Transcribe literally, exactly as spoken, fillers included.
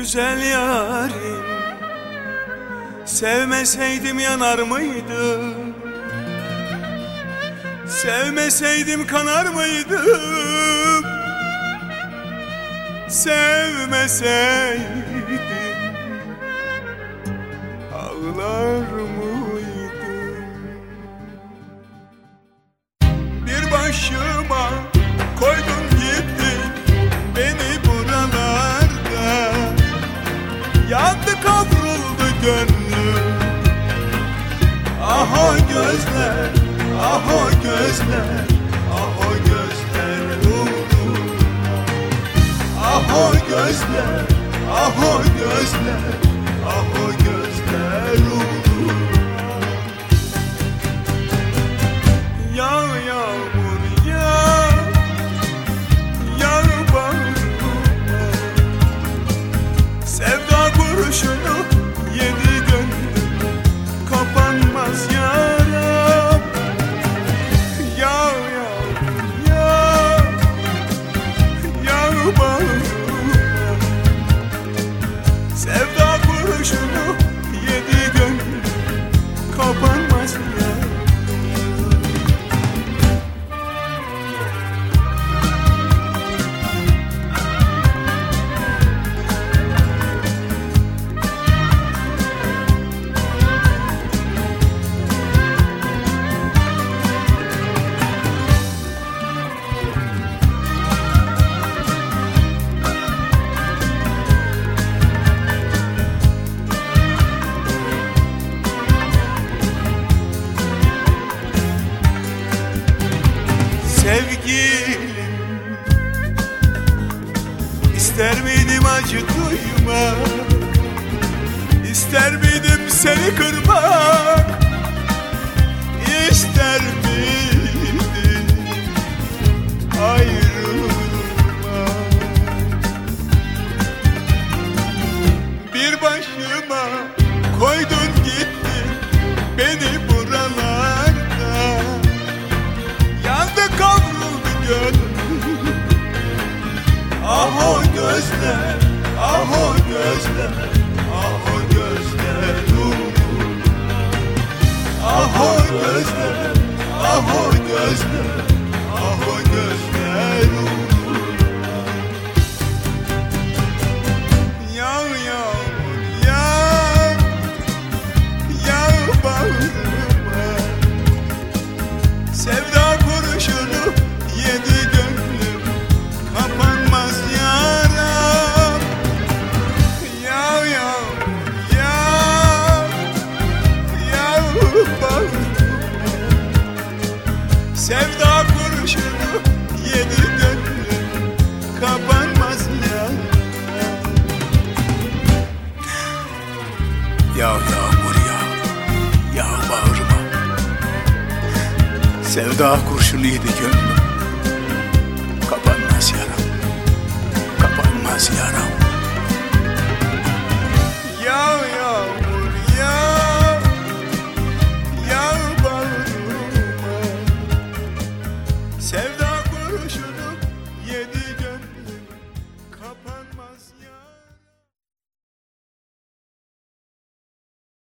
Güzel yarim, sevmeseydim yanar mıydım? Sevmeseydim kanar mıydım? Sevmeseydim ağlar mıydım? Bir başıma koydun gittin beni buralarda. Yandı kavruldu gönlüm. Ah o gözler, ah o gözler, ah o gözler uğruna. Ah o gözler, ah o gözler, ah o gözler uğruna. Yağ yağmur yağ, yağ bağrıma. Sevda kurşunu yedi gönlüm, kapanmaz yaram. Yağ yağmur yağ, yağ bağrıma. Sevda kurşunu yedi gönlüm, kapanmaz yaram. Sevgilim, İster miydim acı duymak, İster miydim seni kırmak, İster miydim ayrılmak? Bir başıma koydun gittin beni buralarda. Yandı kavruldu gönlüm. Ah o gözler, ah o gözler, ah o gözler uğruna. Ah o gözler, ah o gözler, ah o gözler uğruna. Yağ yağmur yağ, yağ bağrıma. Sevda kurşunu yedi gönlüm, kapanmaz yaram. Yağ yağmur yağ, yağ bağrıma. Sevda kurşunu yedi gönlüm, kapanmaz yaram. Yağ yağmur yağ, yağ bağrıma. Sevda kurşunu yedi gönlüm, kapanmaz yaram, kapanmaz yaram. Ya ya